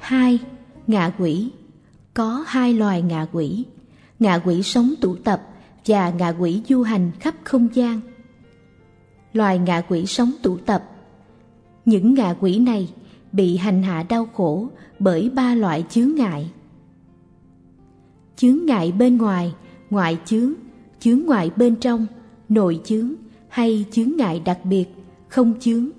2. Ngạ quỷ. Có 2 loài ngạ quỷ: ngạ quỷ sống tụ tập và ngạ quỷ du hành khắp không gian. Loài ngạ quỷ sống tụ tập. Những ngạ quỷ này bị hành hạ đau khổ bởi 3 loại chướng ngại: chướng ngại bên ngoài, ngoại chướng, chướng ngoại bên trong, nội chướng, hay chướng ngại đặc biệt, không chướng.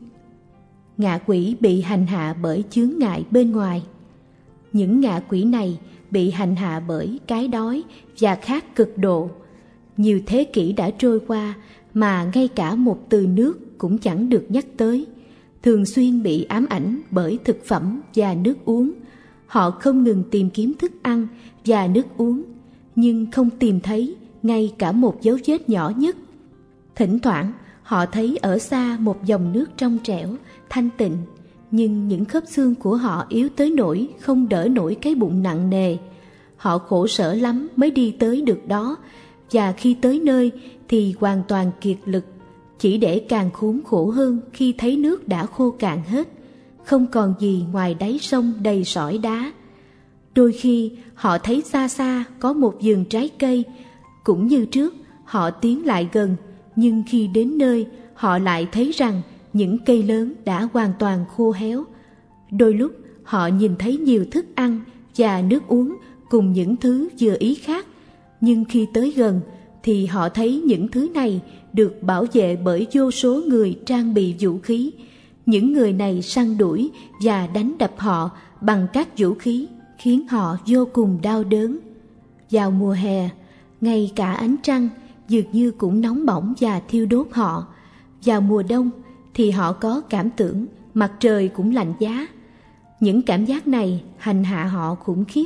Ngạ quỷ bị hành hạ bởi chướng ngại bên ngoài. Những ngạ quỷ này bị hành hạ bởi cái đói và khát cực độ. Nhiều thế kỷ đã trôi qua mà ngay cả một từ nước cũng chẳng được nhắc tới. Thường xuyên bị ám ảnh bởi thực phẩm và nước uống. Họ không ngừng tìm kiếm thức ăn và nước uống, nhưng không tìm thấy ngay cả một dấu vết nhỏ nhất. Thỉnh thoảng họ thấy ở xa một dòng nước trong trẻo, thanh tịnh, nhưng những khớp xương của họ yếu tới nỗi không đỡ nổi cái bụng nặng nề. Họ khổ sở lắm mới đi tới được đó, và khi tới nơi thì hoàn toàn kiệt lực, chỉ để càng khốn khổ hơn khi thấy nước đã khô cạn hết, không còn gì ngoài đáy sông đầy sỏi đá. Đôi khi họ thấy xa xa có một vườn trái cây. Cũng như trước, họ tiến lại gần, nhưng khi đến nơi họ lại thấy rằng những cây lớn đã hoàn toàn khô héo. Đôi lúc họ nhìn thấy nhiều thức ăn và nước uống cùng những thứ vừa ý khác, nhưng khi tới gần thì họ thấy những thứ này được bảo vệ bởi vô số người trang bị vũ khí. Những người này săn đuổi và đánh đập họ bằng các vũ khí, khiến họ vô cùng đau đớn. Vào mùa hè, ngay cả ánh trăng dường như cũng nóng bỏng và thiêu đốt họ. Vào mùa đông thì họ có cảm tưởng mặt trời cũng lạnh giá. Những cảm giác này hành hạ họ khủng khiếp.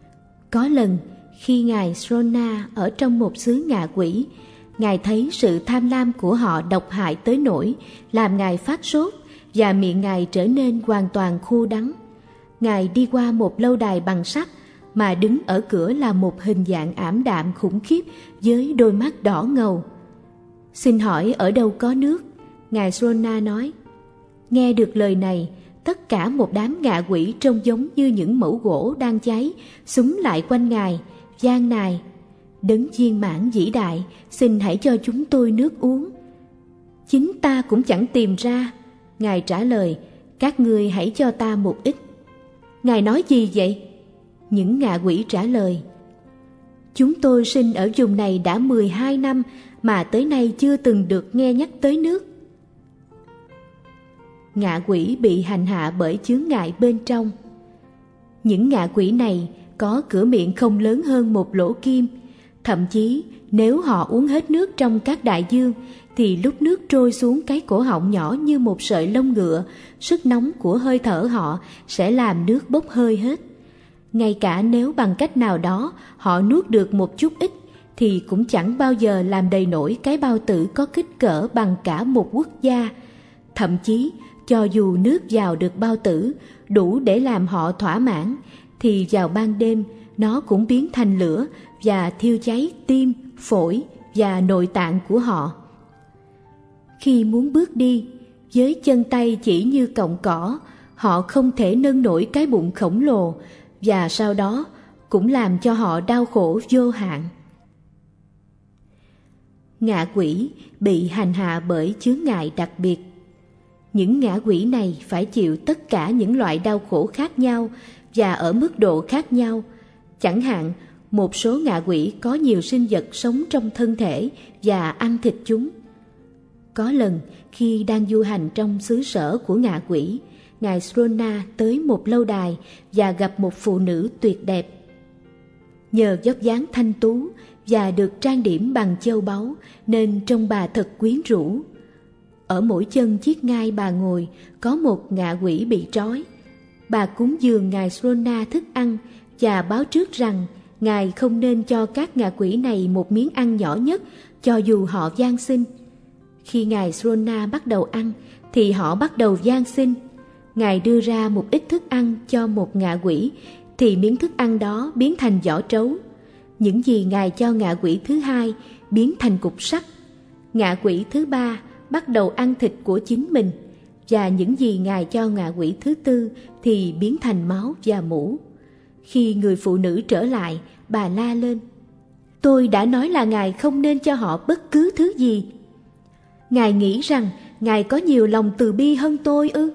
Có lần khi Ngài Srona ở trong một xứ ngạ quỷ, Ngài thấy sự tham lam của họ độc hại tới nỗi làm Ngài phát sốt và miệng Ngài trở nên hoàn toàn khô đắng. Ngài đi qua một lâu đài bằng sắt, mà đứng ở cửa là một hình dạng ảm đạm khủng khiếp với đôi mắt đỏ ngầu. "Xin hỏi ở đâu có nước?" Ngài Srona nói. Nghe được lời này, tất cả một đám ngạ quỷ trông giống như những mẩu gỗ đang cháy xúm lại quanh Ngài, van nài: "Đấng viên mãn vĩ đại, xin hãy cho chúng tôi nước uống." "Chính ta cũng chẳng tìm ra," Ngài trả lời. "Các ngươi hãy cho ta một ít." "Ngài nói gì vậy?" Những ngạ quỷ trả lời. "Chúng tôi sinh ở vùng này đã 12 năm mà tới nay chưa từng được nghe nhắc tới nước." Ngạ quỷ bị hành hạ bởi chướng ngại bên trong. Những ngạ quỷ này có cửa miệng không lớn hơn một lỗ kim. Thậm chí nếu họ uống hết nước trong các đại dương thì lúc nước trôi xuống cái cổ họng nhỏ như một sợi lông ngựa, sức nóng của hơi thở họ sẽ làm nước bốc hơi hết. Ngay cả nếu bằng cách nào đó họ nuốt được một chút ít thì cũng chẳng bao giờ làm đầy nổi cái bao tử có kích cỡ bằng cả một quốc gia. Thậm chí cho dù nước vào được bao tử đủ để làm họ thỏa mãn, thì vào ban đêm nó cũng biến thành lửa và thiêu cháy tim, phổi và nội tạng của họ. Khi muốn bước đi, với chân tay chỉ như cọng cỏ, họ không thể nâng nổi cái bụng khổng lồ, và sau đó cũng làm cho họ đau khổ vô hạn. Ngạ quỷ bị hành hạ bởi chướng ngại đặc biệt. Những ngạ quỷ này phải chịu tất cả những loại đau khổ khác nhau và ở mức độ khác nhau. Chẳng hạn, một số ngạ quỷ có nhiều sinh vật sống trong thân thể và ăn thịt chúng. Có lần khi đang du hành trong xứ sở của ngạ quỷ, Ngài Srona tới một lâu đài và gặp một phụ nữ tuyệt đẹp. Nhờ vóc dáng thanh tú và được trang điểm bằng châu báu nên trông bà thật quyến rũ. Ở mỗi chân chiếc ngai bà ngồi có một ngạ quỷ bị trói. Bà cúng dường Ngài Srona thức ăn và báo trước rằng Ngài không nên cho các ngạ quỷ này một miếng ăn nhỏ nhất cho dù họ van xin. Khi Ngài Srona bắt đầu ăn thì họ bắt đầu van xin. Ngài đưa ra một ít thức ăn cho một ngạ quỷ thì miếng thức ăn đó biến thành vỏ trấu. Những gì Ngài cho ngạ quỷ thứ hai biến thành cục sắt. Ngạ quỷ thứ ba bắt đầu ăn thịt của chính mình. và những gì Ngài cho ngạ quỷ thứ tư thì biến thành máu và mũ. Khi người phụ nữ trở lại, bà la lên: "Tôi đã nói là Ngài không nên cho họ bất cứ thứ gì. Ngài nghĩ rằng Ngài có nhiều lòng từ bi hơn tôi ư?"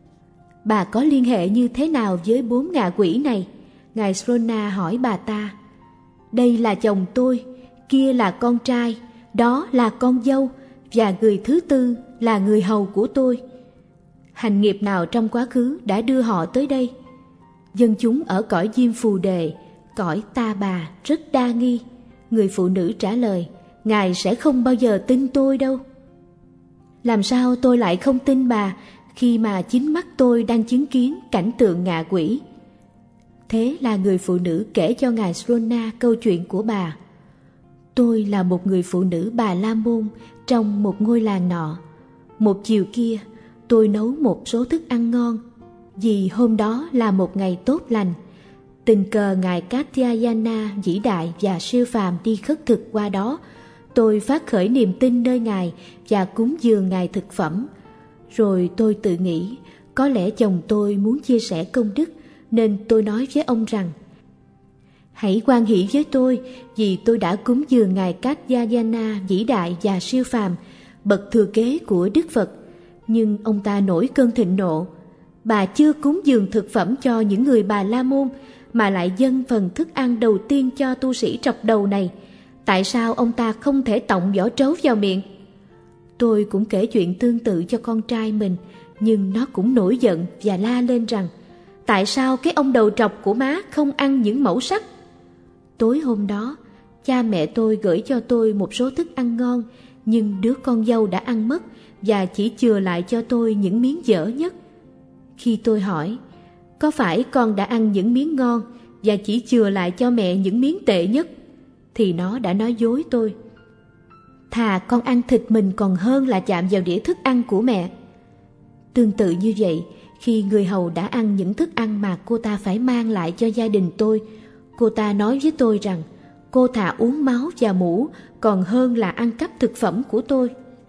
"Bà có liên hệ như thế nào với 4 ngạ quỷ này?" Ngài Srona hỏi bà ta. "Đây là chồng tôi, kia là con trai, đó là con dâu, và người thứ tư là người hầu của tôi. Hành nghiệp nào trong quá khứ đã đưa họ tới đây?" Dân chúng ở cõi Diêm Phù Đề, cõi Ta Bà rất đa nghi. Người phụ nữ trả lời: "Ngài sẽ không bao giờ tin tôi đâu." "Làm sao tôi lại không tin bà khi mà chính mắt tôi đang chứng kiến cảnh tượng ngạ quỷ?" Thế là người phụ nữ kể cho Ngài Srona câu chuyện của bà. "Tôi là một người phụ nữ Bà La Môn trong một ngôi làng nọ. Một chiều kia, tôi nấu một số thức ăn ngon, vì hôm đó là một ngày tốt lành. Tình cờ Ngài Katyayana vĩ đại và siêu phàm đi khất thực qua đó. Tôi phát khởi niềm tin nơi Ngài và cúng dường Ngài thực phẩm. Rồi tôi tự nghĩ, có lẽ chồng tôi muốn chia sẻ công đức, nên tôi nói với ông rằng: hãy hoan hỷ với tôi, vì tôi đã cúng dường Ngài Katyayana vĩ đại và siêu phàm, bậc thừa kế của Đức Phật. Nhưng ông ta nổi cơn thịnh nộ: bà chưa cúng dường thực phẩm cho những người Bà La Môn, mà lại dâng phần thức ăn đầu tiên cho tu sĩ trọc đầu này. Tại sao ông ta không thể tọng vỏ trấu vào miệng?" Tôi cũng kể chuyện tương tự cho con trai mình, nhưng nó cũng nổi giận và la lên rằng: tại sao cái ông đầu trọc của má không ăn những mẩu sắt? Tối hôm đó, cha mẹ tôi gửi cho tôi một số thức ăn ngon, nhưng đứa con dâu đã ăn mất và chỉ chừa lại cho tôi những miếng dở nhất. Khi tôi hỏi: có phải con đã ăn những miếng ngon và chỉ chừa lại cho mẹ những miếng tệ nhất? Thì nó đã nói dối tôi: thà con ăn thịt mình còn hơn là chạm vào đĩa thức ăn của mẹ. Tương tự như vậy, khi người hầu đã ăn những thức ăn mà cô ta phải mang lại cho gia đình tôi, cô ta nói với tôi rằng cô thà uống máu và mũ còn hơn là ăn cắp thực phẩm của tôi.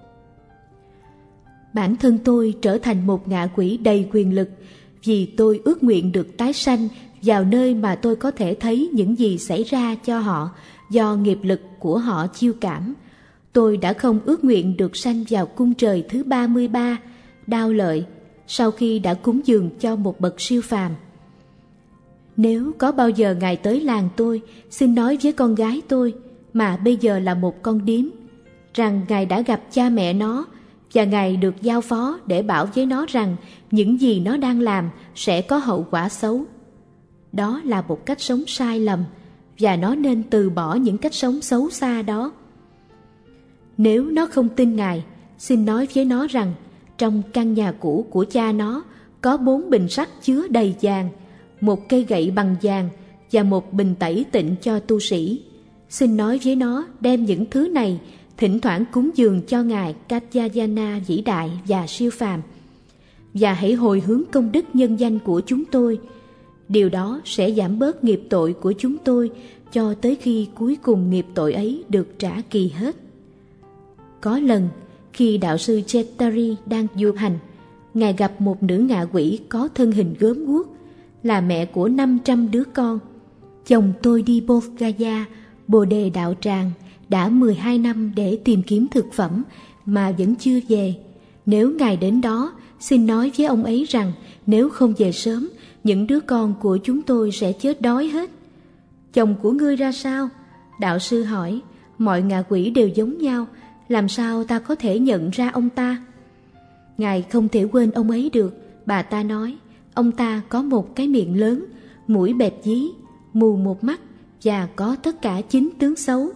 Bản thân tôi trở thành một ngạ quỷ đầy quyền lực, vì tôi ước nguyện được tái sanh vào nơi mà tôi có thể thấy những gì xảy ra cho họ do nghiệp lực của họ chiêu cảm. Tôi đã không ước nguyện được sanh vào cung trời thứ 33, Đao Lợi, sau khi đã cúng dường cho một bậc siêu phàm. Nếu có bao giờ Ngài tới làng tôi, xin nói với con gái tôi, mà bây giờ là một con điếm, rằng Ngài đã gặp cha mẹ nó, và Ngài được giao phó để bảo với nó rằng những gì nó đang làm sẽ có hậu quả xấu. Đó là một cách sống sai lầm, và nó nên từ bỏ những cách sống xấu xa đó. Nếu nó không tin Ngài, xin nói với nó rằng trong căn nhà cũ của cha nó có 4 bình sắt chứa đầy vàng, một cây gậy bằng vàng và một bình tẩy tịnh cho tu sĩ. Xin nói với nó đem những thứ này thỉnh thoảng cúng dường cho Ngài Katyayana vĩ đại và siêu phàm, và hãy hồi hướng công đức nhân danh của chúng tôi. Điều đó sẽ giảm bớt nghiệp tội của chúng tôi cho tới khi cuối cùng nghiệp tội ấy được trả kỳ hết. Có lần, khi đạo sư Chetari đang du hành, Ngài gặp một nữ ngạ quỷ có thân hình gớm guốc, là mẹ của 500 đứa con. Chồng tôi đi Bodh Gaya, Bồ Đề Đạo Tràng, đã 12 năm để tìm kiếm thực phẩm mà vẫn chưa về. Nếu Ngài đến đó, xin nói với ông ấy rằng nếu không về sớm, những đứa con của chúng tôi sẽ chết đói hết. Chồng của ngươi ra sao? Đạo sư hỏi. Mọi ngạ quỷ đều giống nhau, làm sao ta có thể nhận ra ông ta? Ngài không thể quên ông ấy được, bà ta nói. Ông ta có một cái miệng lớn, mũi bẹp dí, mù một mắt và có tất cả 9 tướng xấu.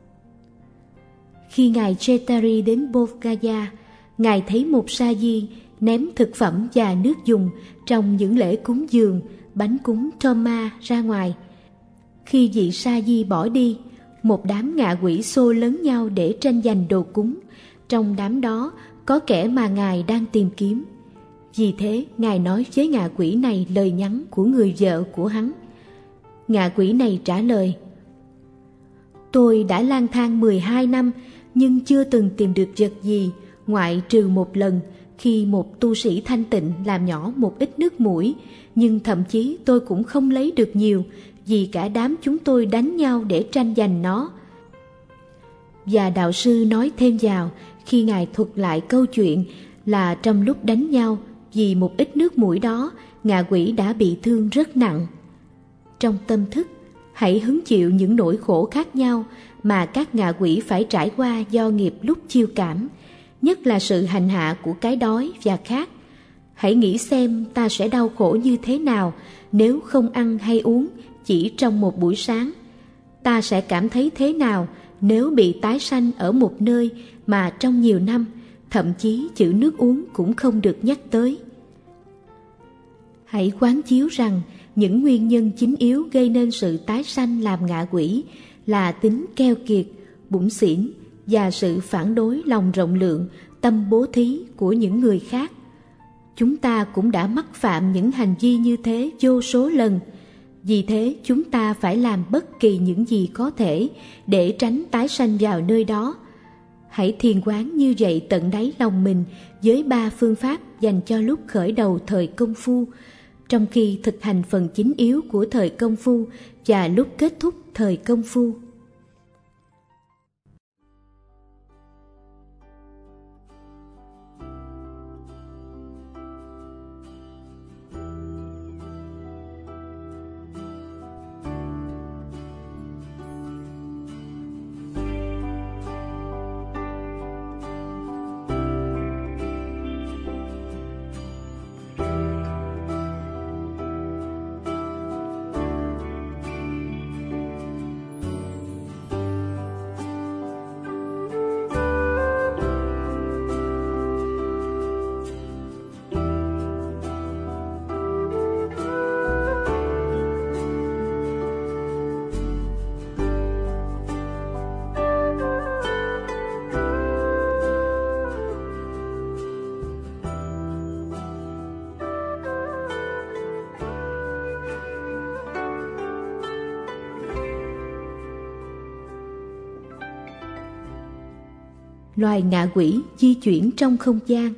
Khi Ngài Chetari đến Bodh Gaya, Ngài thấy một sa di ném thực phẩm và nước dùng trong những lễ cúng dường, bánh cúng Thoma ra ngoài. Khi vị sa di bỏ đi, một đám ngạ quỷ xô lấn nhau để tranh giành đồ cúng. Trong đám đó có kẻ mà Ngài đang tìm kiếm. Vì thế Ngài nói với ngạ quỷ này lời nhắn của người vợ của hắn. Ngạ quỷ này trả lời: tôi đã lang thang 12 năm nhưng chưa từng tìm được vật gì, ngoại trừ một lần khi một tu sĩ thanh tịnh làm nhỏ một ít nước muỗi, nhưng thậm chí tôi cũng không lấy được nhiều, vì cả đám chúng tôi đánh nhau để tranh giành nó. Và đạo sư nói thêm vào, khi Ngài thuật lại câu chuyện là trong lúc đánh nhau vì một ít nước muỗi đó, ngạ quỷ đã bị thương rất nặng. Trong tâm thức, hãy hứng chịu những nỗi khổ khác nhau mà các ngạ quỷ phải trải qua do nghiệp lúc chiêu cảm, nhất là sự hành hạ của cái đói và khát. Hãy nghĩ xem ta sẽ đau khổ như thế nào nếu không ăn hay uống chỉ trong một buổi sáng. Ta sẽ cảm thấy thế nào nếu bị tái sanh ở một nơi mà trong nhiều năm, thậm chí chữ nước uống cũng không được nhắc tới. Hãy quán chiếu rằng những nguyên nhân chính yếu gây nên sự tái sanh làm ngạ quỷ là tính keo kiệt, bủn xỉn và sự phản đối lòng rộng lượng, tâm bố thí của những người khác. Chúng ta cũng đã mắc phạm những hành vi như thế vô số lần. Vì thế chúng ta phải làm bất kỳ những gì có thể để tránh tái sanh vào nơi đó. Hãy thiền quán như vậy tận đáy lòng mình với 3 phương pháp dành cho lúc khởi đầu thời công phu, trong khi thực hành phần chính yếu của thời công phu và lúc kết thúc thời công phu. Loài ngạ quỷ di chuyển trong không gian.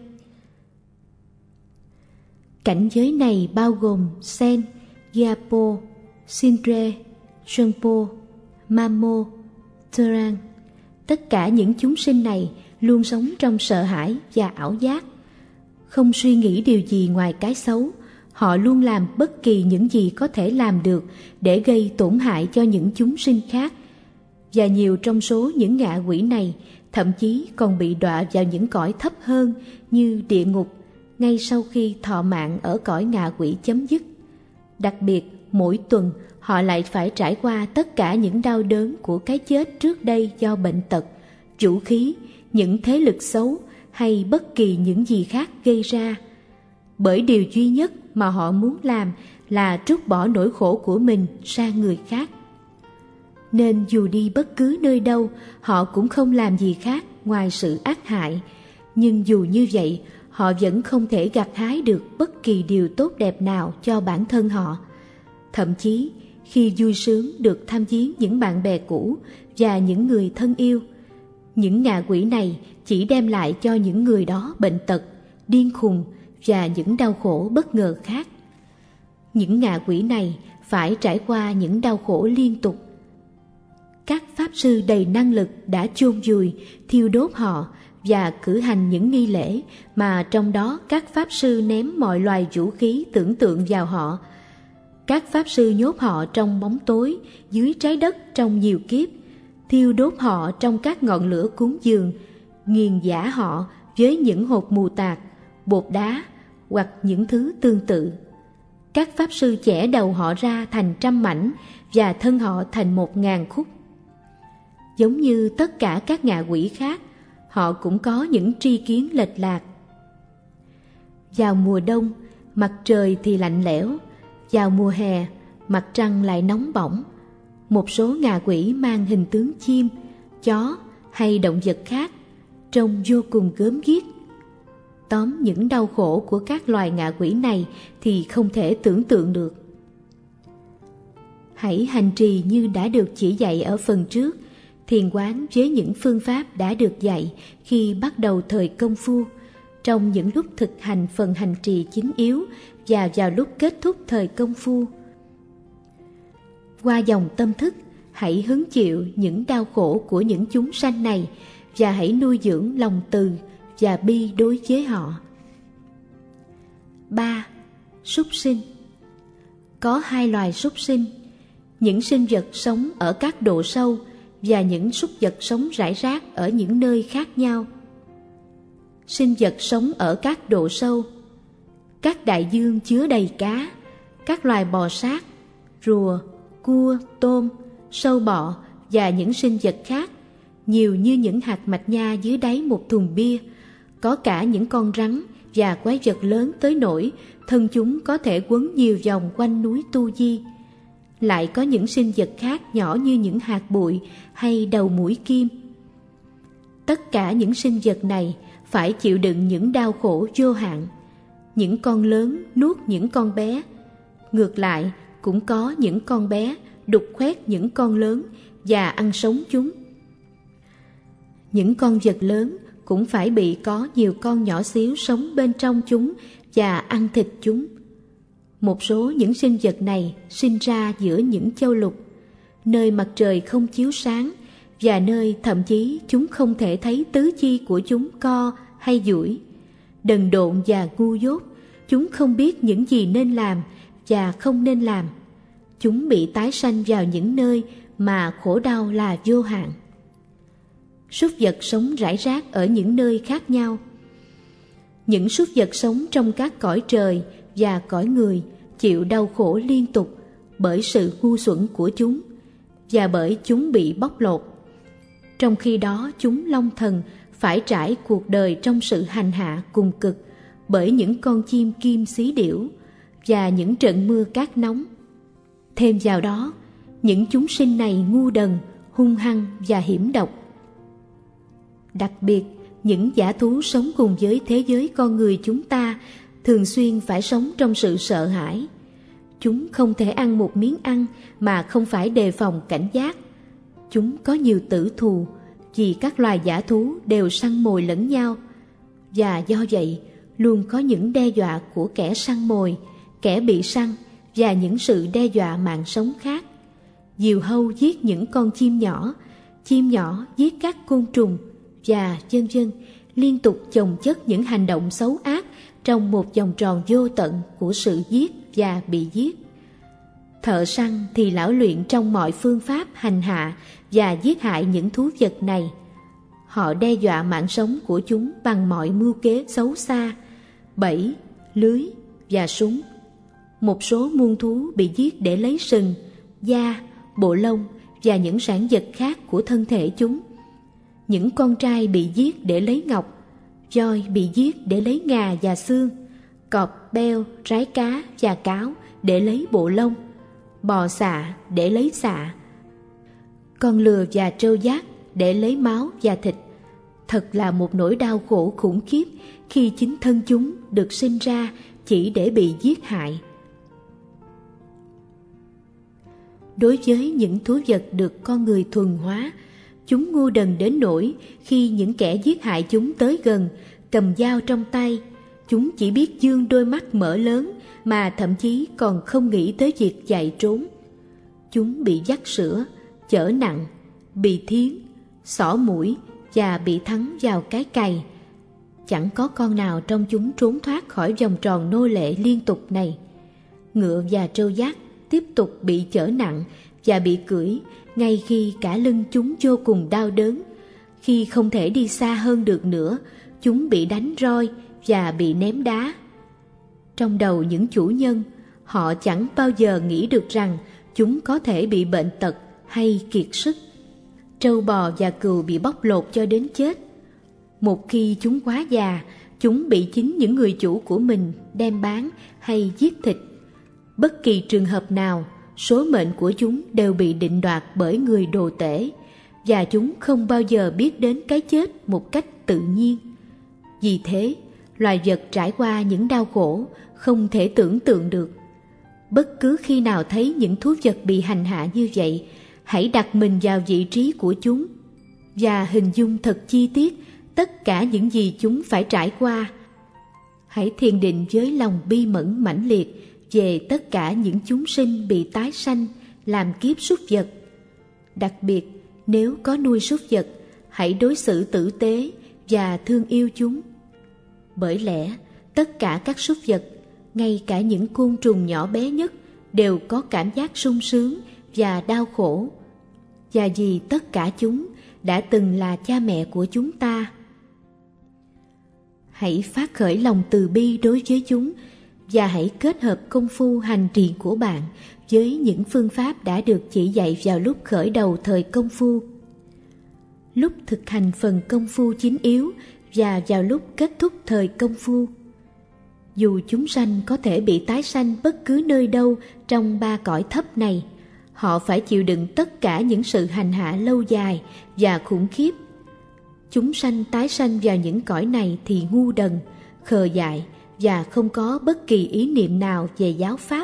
Cảnh giới này bao gồm Sen, Gyalpo, Sindre, Trungpo, Mamo, Terang. Tất cả những chúng sinh này luôn sống trong sợ hãi và ảo giác. Không suy nghĩ điều gì ngoài cái xấu, họ luôn làm bất kỳ những gì có thể làm được để gây tổn hại cho những chúng sinh khác. Và nhiều trong số những ngạ quỷ này thậm chí còn bị đọa vào những cõi thấp hơn như địa ngục ngay sau khi thọ mạng ở cõi ngạ quỷ chấm dứt. Đặc biệt, mỗi tuần họ lại phải trải qua tất cả những đau đớn của cái chết trước đây do bệnh tật, vũ khí, những thế lực xấu hay bất kỳ những gì khác gây ra. Bởi điều duy nhất mà họ muốn làm là trút bỏ nỗi khổ của mình sang người khác. Nên dù đi bất cứ nơi đâu, họ cũng không làm gì khác ngoài sự ác hại. Nhưng dù như vậy, họ vẫn không thể gặt hái được bất kỳ điều tốt đẹp nào cho bản thân họ. Thậm chí, khi vui sướng được thăm viếng những bạn bè cũ và những người thân yêu, những ngạ quỷ này chỉ đem lại cho những người đó bệnh tật, điên khùng và những đau khổ bất ngờ khác. Những ngạ quỷ này phải trải qua những đau khổ liên tục. Các pháp sư đầy năng lực đã chôn vùi, thiêu đốt họ và cử hành những nghi lễ mà trong đó các pháp sư ném mọi loài vũ khí tưởng tượng vào họ. Các pháp sư nhốt họ trong bóng tối dưới trái đất trong nhiều kiếp, thiêu đốt họ trong các ngọn lửa cúng dường, nghiền giã họ với những hột mù tạt, bột đá hoặc những thứ tương tự. Các pháp sư chẻ đầu họ ra thành trăm mảnh và thân họ thành 1000 khúc. Giống như tất cả các ngạ quỷ khác, họ cũng có những tri kiến lệch lạc. Vào mùa đông, mặt trời thì lạnh lẽo, vào mùa hè, mặt trăng lại nóng bỏng. Một số ngạ quỷ mang hình tướng chim, chó hay động vật khác, trông vô cùng gớm ghiếc. Tóm những đau khổ của các loài ngạ quỷ này thì không thể tưởng tượng được. Hãy hành trì như đã được chỉ dạy ở phần trước, thiền quán với những phương pháp đã được dạy khi bắt đầu thời công phu, trong những lúc thực hành phần hành trì chính yếu và vào lúc kết thúc thời công phu. Qua dòng tâm thức, hãy hứng chịu những đau khổ của những chúng sanh này và hãy nuôi dưỡng lòng từ và bi đối với họ. 3. Súc sinh. Có hai loài súc sinh: những sinh vật sống ở các độ sâu và những súc vật sống rải rác ở những nơi khác nhau. Sinh vật sống ở các độ sâu: các đại dương chứa đầy cá, các loài bò sát, rùa, cua, tôm, sâu bọ và những sinh vật khác, nhiều như những hạt mạch nha dưới đáy một thùng bia. Có cả những con rắn và quái vật lớn tới nỗi thân chúng có thể quấn nhiều vòng quanh núi Tu Di. Lại có những sinh vật khác nhỏ như những hạt bụi hay đầu mũi kim. Tất cả những sinh vật này phải chịu đựng những đau khổ vô hạn. Những con lớn nuốt những con bé. Ngược lại, cũng có những con bé đục khoét những con lớn và ăn sống chúng. Những con vật lớn cũng phải bị có nhiều con nhỏ xíu sống bên trong chúng và ăn thịt chúng. Một số những sinh vật này sinh ra giữa những châu lục, nơi mặt trời không chiếu sáng và nơi thậm chí chúng không thể thấy tứ chi của chúng co hay duỗi. Đần độn và ngu dốt, chúng không biết những gì nên làm và không nên làm. Chúng bị tái sanh vào những nơi mà khổ đau là vô hạn. Súc vật sống rải rác ở những nơi khác nhau. Những súc vật sống trong các cõi trời và cõi người chịu đau khổ liên tục bởi sự ngu xuẩn của chúng và bởi chúng bị bóc lột. Trong khi đó chúng long thần phải trải cuộc đời trong sự hành hạ cùng cực bởi những con chim kim xí điểu và những trận mưa cát nóng. Thêm vào đó, những chúng sinh này ngu đần, hung hăng và hiểm độc. Đặc biệt, những dã thú sống cùng với thế giới con người chúng ta thường xuyên phải sống trong sự sợ hãi. Chúng không thể ăn một miếng ăn mà không phải đề phòng cảnh giác. Chúng có nhiều tử thù vì các loài dã thú đều săn mồi lẫn nhau, và do vậy luôn có những đe dọa của kẻ săn mồi, kẻ bị săn và những sự đe dọa mạng sống khác. Diều hâu giết những con chim nhỏ giết các côn trùng và vân vân, liên tục chồng chất những hành động xấu ác trong một vòng tròn vô tận của sự giết và bị giết. Thợ săn thì lão luyện trong mọi phương pháp hành hạ và giết hại những thú vật này. Họ đe dọa mạng sống của chúng bằng mọi mưu kế xấu xa, bẫy, lưới và súng. Một số muôn thú bị giết để lấy sừng, da, bộ lông và những sản vật khác của thân thể chúng. Những con trai bị giết để lấy ngọc, voi bị giết để lấy ngà và xương, cọp, beo, rái cá và cáo để lấy bộ lông, bò xạ để lấy xạ, con lừa và trâu giác để lấy máu và thịt. Thật là một nỗi đau khổ khủng khiếp khi chính thân chúng được sinh ra chỉ để bị giết hại. Đối với những thú vật được con người thuần hóa, chúng ngu đần đến nỗi khi những kẻ giết hại chúng tới gần, cầm dao trong tay, chúng chỉ biết dương đôi mắt mở lớn mà thậm chí còn không nghĩ tới việc chạy trốn. Chúng bị dắt sữa, chở nặng, bị thiến, xỏ mũi và bị thắng vào cái cày. Chẳng có con nào trong chúng trốn thoát khỏi vòng tròn nô lệ liên tục này. Ngựa và trâu giác tiếp tục bị chở nặng và bị cưỡi ngay khi cả lưng chúng vô cùng đau đớn. Khi không thể đi xa hơn được nữa, chúng bị đánh roi và bị ném đá. Trong đầu những chủ nhân, họ chẳng bao giờ nghĩ được rằng chúng có thể bị bệnh tật hay kiệt sức. Trâu bò và cừu bị bóc lột cho đến chết. Một khi chúng quá già, chúng bị chính những người chủ của mình đem bán hay giết thịt. Bất kỳ trường hợp nào, số mệnh của chúng đều bị định đoạt bởi người đồ tể, và chúng không bao giờ biết đến cái chết một cách tự nhiên. Vì thế, loài vật trải qua những đau khổ không thể tưởng tượng được. Bất cứ khi nào thấy những thú vật bị hành hạ như vậy, hãy đặt mình vào vị trí của chúng và hình dung thật chi tiết tất cả những gì chúng phải trải qua Hãy thiền định với lòng bi mẫn mãnh liệt về tất cả những chúng sinh bị tái sanh làm kiếp súc vật. Đặc biệt, nếu có nuôi súc vật, hãy đối xử tử tế và thương yêu chúng. Bởi lẽ, tất cả các súc vật, ngay cả những côn trùng nhỏ bé nhất, đều có cảm giác sung sướng và đau khổ. Và vì tất cả chúng đã từng là cha mẹ của chúng ta. Hãy phát khởi lòng từ bi đối với chúng và hãy kết hợp công phu hành trì của bạn với những phương pháp đã được chỉ dạy vào lúc khởi đầu thời công phu, lúc thực hành phần công phu chính yếu và vào lúc kết thúc thời công phu. Dù chúng sanh có thể bị tái sanh bất cứ nơi đâu trong 3 cõi thấp này, họ phải chịu đựng tất cả những sự hành hạ lâu dài và khủng khiếp. Chúng sanh tái sanh vào những cõi này thì ngu đần, khờ dại và không có bất kỳ ý niệm nào về giáo pháp,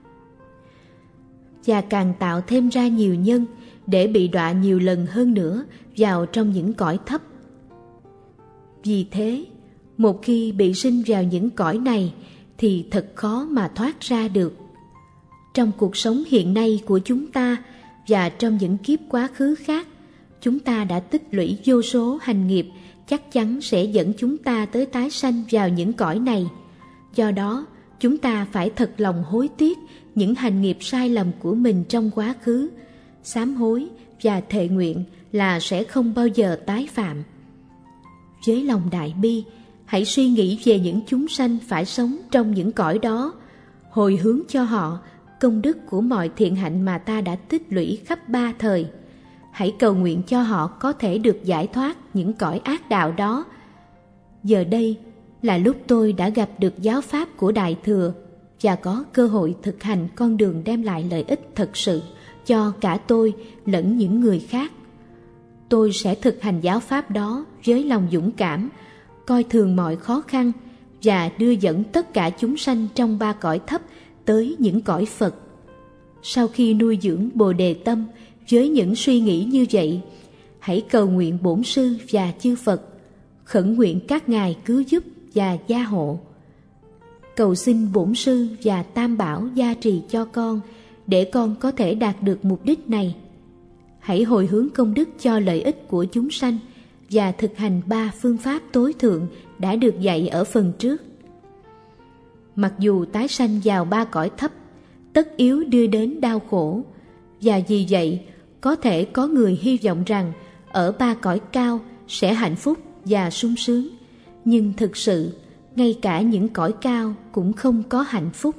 và càng tạo thêm ra nhiều nhân để bị đọa nhiều lần hơn nữa vào trong những cõi thấp. Vì thế, một khi bị sinh vào những cõi này thì thật khó mà thoát ra được. Trong cuộc sống hiện nay của chúng ta và trong những kiếp quá khứ khác, chúng ta đã tích lũy vô số hành nghiệp chắc chắn sẽ dẫn chúng ta tới tái sanh vào những cõi này. Do đó, chúng ta phải thật lòng hối tiếc những hành nghiệp sai lầm của mình trong quá khứ, sám hối và thệ nguyện là sẽ không bao giờ tái phạm. Với lòng đại bi, hãy suy nghĩ về những chúng sanh phải sống trong những cõi đó, hồi hướng cho họ công đức của mọi thiện hạnh mà ta đã tích lũy khắp 3 thời. Hãy cầu nguyện cho họ có thể được giải thoát những cõi ác đạo đó. Giờ đây là lúc tôi đã gặp được giáo pháp của Đại Thừa và có cơ hội thực hành con đường đem lại lợi ích thật sự cho cả tôi lẫn những người khác. Tôi sẽ thực hành giáo pháp đó với lòng dũng cảm, coi thường mọi khó khăn và đưa dẫn tất cả chúng sanh trong 3 cõi thấp tới những cõi Phật. Sau khi nuôi dưỡng Bồ Đề tâm với những suy nghĩ như vậy, hãy cầu nguyện Bổn Sư và chư Phật, khẩn nguyện các ngài cứu giúp và gia hộ. Cầu xin Bổn Sư và Tam Bảo gia trì cho con để con có thể đạt được mục đích này. Hãy hồi hướng công đức cho lợi ích của chúng sanh và thực hành 3 phương pháp tối thượng đã được dạy ở phần trước. Mặc dù tái sanh vào 3 cõi thấp, tất yếu đưa đến đau khổ, và vì vậy có thể có người hy vọng rằng ở 3 cõi cao sẽ hạnh phúc và sung sướng, nhưng thực sự ngay cả những cõi cao cũng không có hạnh phúc.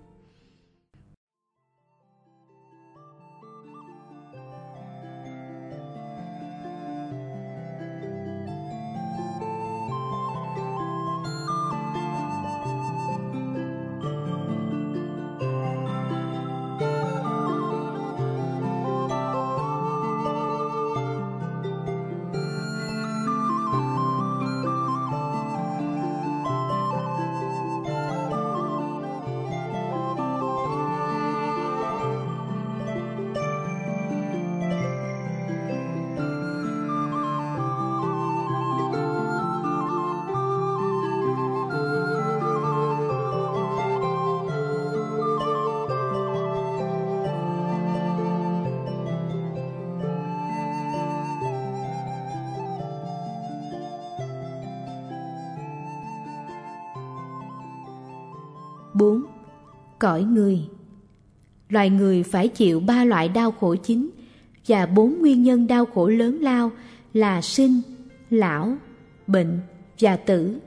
(4) Cõi người. Loài người phải chịu 3 loại đau khổ chính và 4 nguyên nhân đau khổ lớn lao là sinh, lão, bệnh và tử.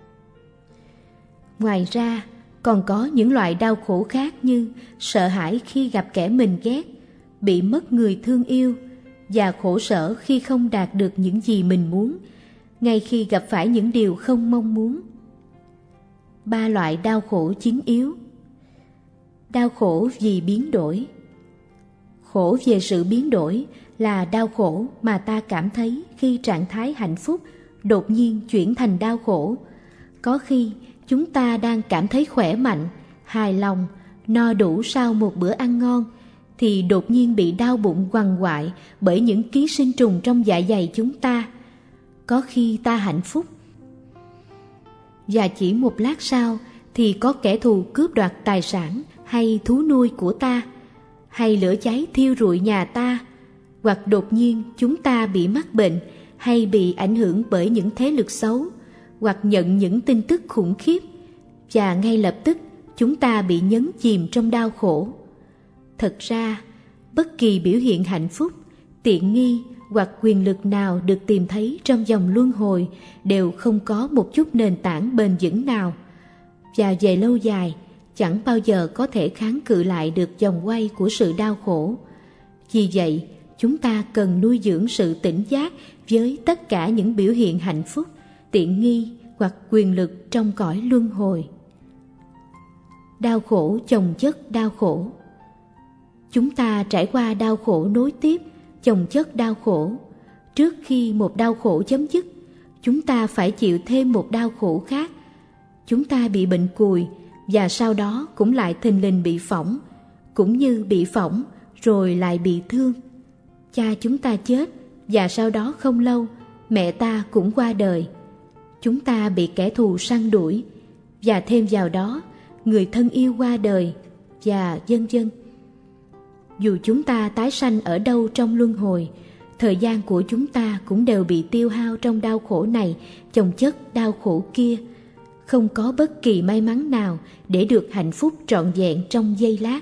Ngoài ra, còn có những loại đau khổ khác như sợ hãi khi gặp kẻ mình ghét, bị mất người thương yêu và khổ sở khi không đạt được những gì mình muốn, ngay khi gặp phải những điều không mong muốn. 3 loại đau khổ chính yếu. Đau khổ vì biến đổi. Khổ về sự biến đổi là đau khổ mà ta cảm thấy khi trạng thái hạnh phúc đột nhiên chuyển thành đau khổ. Có khi chúng ta đang cảm thấy khỏe mạnh, hài lòng, no đủ sau một bữa ăn ngon, thì đột nhiên bị đau bụng quằn quại bởi những ký sinh trùng trong dạ dày chúng ta. Có khi ta hạnh phúc, và chỉ một lát sau thì có kẻ thù cướp đoạt tài sản hay thú nuôi của ta, hay lửa cháy thiêu rụi nhà ta, hoặc đột nhiên chúng ta bị mắc bệnh hay bị ảnh hưởng bởi những thế lực xấu, hoặc nhận những tin tức khủng khiếp, và ngay lập tức chúng ta bị nhấn chìm trong đau khổ. Thật ra, bất kỳ biểu hiện hạnh phúc, tiện nghi hoặc quyền lực nào được tìm thấy trong dòng luân hồi đều không có một chút nền tảng bền vững nào, và về lâu dài chẳng bao giờ có thể kháng cự lại được vòng quay của sự đau khổ. Vì vậy, chúng ta cần nuôi dưỡng sự tỉnh giác với tất cả những biểu hiện hạnh phúc, tiện nghi hoặc quyền lực trong cõi luân hồi. Đau khổ chồng chất đau khổ. Chúng ta trải qua đau khổ nối tiếp, chồng chất đau khổ. Trước khi một đau khổ chấm dứt, chúng ta phải chịu thêm một đau khổ khác. Chúng ta bị bệnh cùi và sau đó cũng lại thình lình bị phỏng, cũng như bị phỏng rồi lại bị thương. Cha chúng ta chết và sau đó không lâu mẹ ta cũng qua đời. Chúng ta bị kẻ thù săn đuổi, và thêm vào đó người thân yêu qua đời, và vân vân. Dù chúng ta tái sanh ở đâu trong luân hồi, thời gian của chúng ta cũng đều bị tiêu hao trong đau khổ này chồng chất đau khổ kia. Không có bất kỳ may mắn nào để được hạnh phúc trọn vẹn trong giây lát.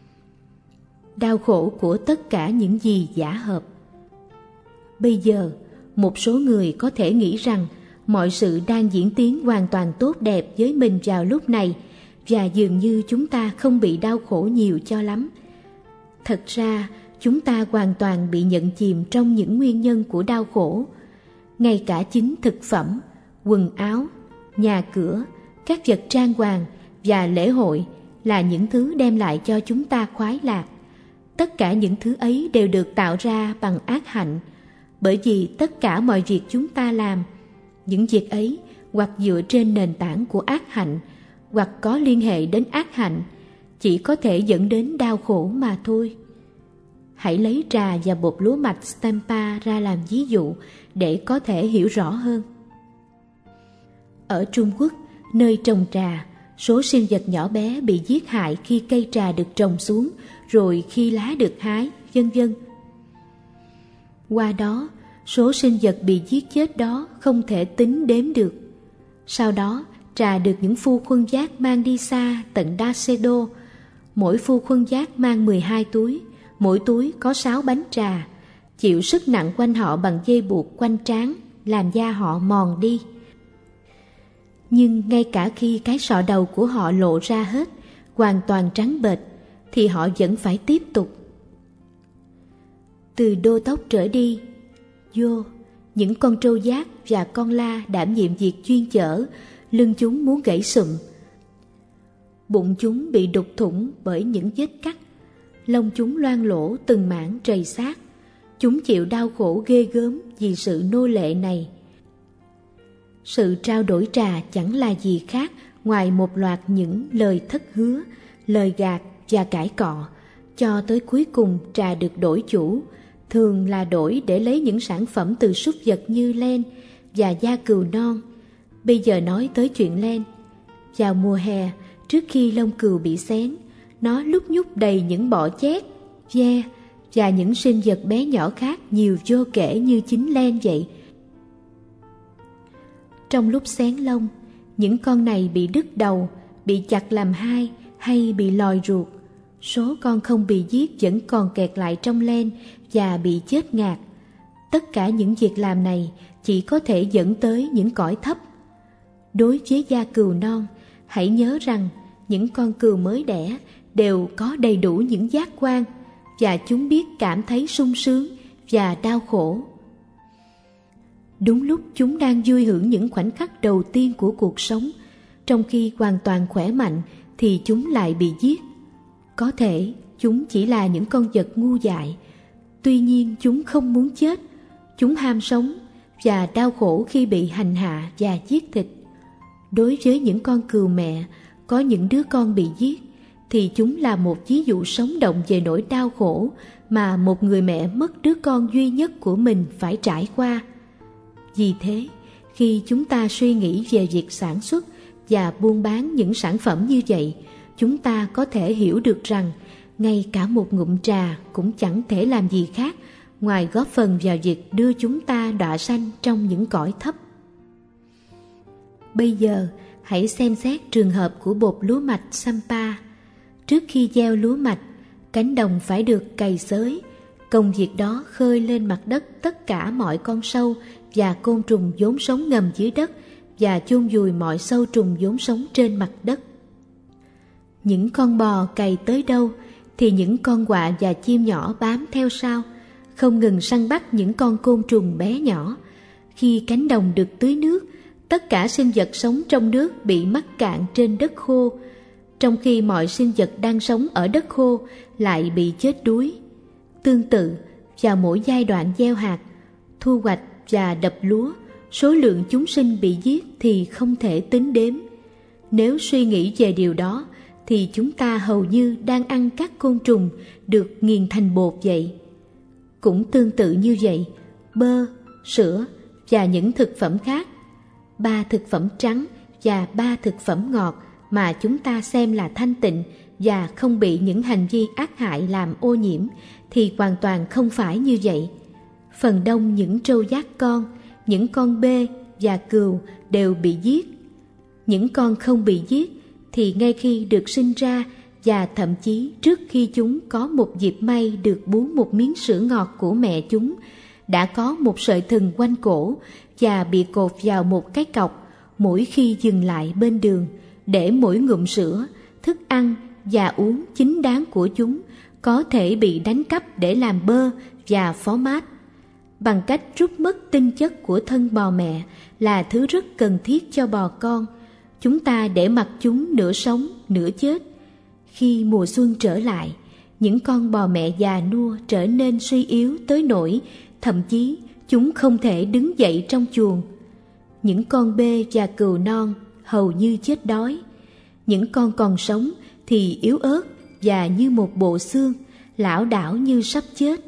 Đau khổ của tất cả những gì giả hợp. Bây giờ, một số người có thể nghĩ rằng mọi sự đang diễn tiến hoàn toàn tốt đẹp với mình vào lúc này, và dường như chúng ta không bị đau khổ nhiều cho lắm. Thật ra, chúng ta hoàn toàn bị nhận chìm trong những nguyên nhân của đau khổ. Ngay cả chính thực phẩm, quần áo, nhà cửa, các vật trang hoàng và lễ hội là những thứ đem lại cho chúng ta khoái lạc. Tất cả những thứ ấy đều được tạo ra bằng ác hạnh, bởi vì tất cả mọi việc chúng ta làm, những việc ấy hoặc dựa trên nền tảng của ác hạnh, hoặc có liên hệ đến ác hạnh, chỉ có thể dẫn đến đau khổ mà thôi. Hãy lấy trà và bột lúa mạch Stampa ra làm ví dụ để có thể hiểu rõ hơn. Ở Trung Quốc, nơi trồng trà, số sinh vật nhỏ bé bị giết hại khi cây trà được trồng xuống, rồi khi lá được hái, vân vân. Qua đó, số sinh vật bị giết chết đó không thể tính đếm được. Sau đó, trà được những phu khuân vác mang đi xa tận Dasedo. Mỗi phu khuân vác mang 12 túi, mỗi túi có 6 bánh trà, chịu sức nặng quanh họ bằng dây buộc quanh trán, làm da họ mòn đi. Nhưng ngay cả khi cái sọ đầu của họ lộ ra hết, hoàn toàn trắng bệch, thì họ vẫn phải tiếp tục. Từ đô tốc trở đi, vô, những con trâu giác và con la đảm nhiệm việc chuyên chở, lưng chúng muốn gãy sụm. Bụng chúng bị đục thủng bởi những vết cắt, lông chúng loang lỗ từng mảng trầy xát. Chúng chịu đau khổ ghê gớm vì sự nô lệ này. Sự trao đổi trà chẳng là gì khác ngoài một loạt những lời thất hứa, lời gạt và cãi cọ, cho tới cuối cùng trà được đổi chủ, thường là đổi để lấy những sản phẩm từ súc vật như len và da cừu non. Bây giờ nói tới chuyện len. Vào mùa hè, trước khi lông cừu bị xén, nó lúc nhúc đầy những bọ chét, ve và những sinh vật bé nhỏ khác nhiều vô kể như chính len vậy. Trong lúc xén lông, những con này bị đứt đầu, bị chặt làm hai hay bị lòi ruột. Số con không bị giết vẫn còn kẹt lại trong len và bị chết ngạt. Tất cả những việc làm này chỉ có thể dẫn tới những cõi thấp. Đối với da cừu non, hãy nhớ rằng những con cừu mới đẻ đều có đầy đủ những giác quan, và chúng biết cảm thấy sung sướng và đau khổ. Đúng lúc chúng đang vui hưởng những khoảnh khắc đầu tiên của cuộc sống, trong khi hoàn toàn khỏe mạnh thì chúng lại bị giết. Có thể chúng chỉ là những con vật ngu dại, tuy nhiên chúng không muốn chết. Chúng ham sống và đau khổ khi bị hành hạ và giết thịt. Đối với những con cừu mẹ có những đứa con bị giết, thì chúng là một ví dụ sống động về nỗi đau khổ mà một người mẹ mất đứa con duy nhất của mình phải trải qua. Vì thế, Khi chúng ta suy nghĩ về việc sản xuất và buôn bán những sản phẩm như vậy, chúng ta có thể hiểu được rằng ngay cả một ngụm trà cũng chẳng thể làm gì khác ngoài góp phần vào việc đưa chúng ta đọa sanh trong những cõi thấp. Bây giờ, hãy xem xét trường hợp của bột lúa mạch Sampa. Trước khi gieo lúa mạch, cánh đồng phải được cày xới. Công việc đó khơi lên mặt đất tất cả mọi con sâu và côn trùng vốn sống ngầm dưới đất và chôn vùi mọi sâu trùng vốn sống trên mặt đất. Những con bò cày tới đâu thì những con quạ và chim nhỏ bám theo sau, không ngừng săn bắt những con côn trùng bé nhỏ. Khi cánh đồng được tưới nước, tất cả sinh vật sống trong nước bị mắc cạn trên đất khô, trong khi mọi sinh vật đang sống ở đất khô lại bị chết đuối. Tương tự, vào mỗi giai đoạn gieo hạt, thu hoạch và đập lúa, số lượng chúng sinh bị giết thì không thể tính đếm. Nếu suy nghĩ về điều đó, thì chúng ta hầu như đang ăn các côn trùng được nghiền thành bột vậy. Cũng tương tự như vậy, bơ, sữa và những thực phẩm khác, 3 thực phẩm trắng và 3 thực phẩm ngọt mà chúng ta xem là thanh tịnh và không bị những hành vi ác hại làm ô nhiễm, thì hoàn toàn không phải như vậy. Phần đông những trâu dác con, những con bê và cừu đều bị giết. Những con không bị giết thì ngay khi được sinh ra và thậm chí trước khi chúng có một dịp may được bú một miếng sữa ngọt của mẹ chúng, đã có một sợi thừng quanh cổ và bị cột vào một cái cọc mỗi khi dừng lại bên đường, để mỗi ngụm sữa, thức ăn và uống chính đáng của chúng có thể bị đánh cắp để làm bơ và phó mát. Bằng cách rút mất tinh chất của thân bò mẹ là thứ rất cần thiết cho bò con, chúng ta để mặc chúng nửa sống nửa chết. Khi mùa xuân trở lại, những con bò mẹ già nua trở nên suy yếu tới nỗi thậm chí chúng không thể đứng dậy trong chuồng. Những con bê và cừu non hầu như chết đói. Những con còn sống thì yếu ớt và như một bộ xương, lảo đảo như sắp chết.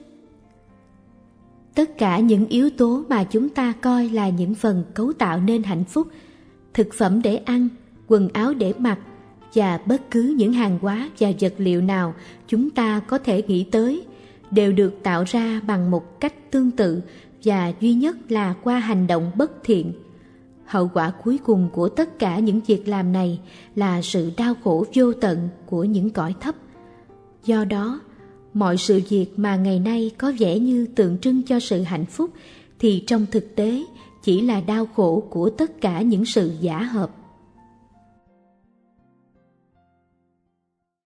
Tất cả những yếu tố mà chúng ta coi là những phần cấu tạo nên hạnh phúc, thực phẩm để ăn, quần áo để mặc và bất cứ những hàng hóa và vật liệu nào chúng ta có thể nghĩ tới, đều được tạo ra bằng một cách tương tự và duy nhất là qua hành động bất thiện. Hậu quả cuối cùng của tất cả những việc làm này là sự đau khổ vô tận của những cõi thấp. Do đó, mọi sự việc mà ngày nay có vẻ như tượng trưng cho sự hạnh phúc thì trong thực tế chỉ là đau khổ của tất cả những sự giả hợp.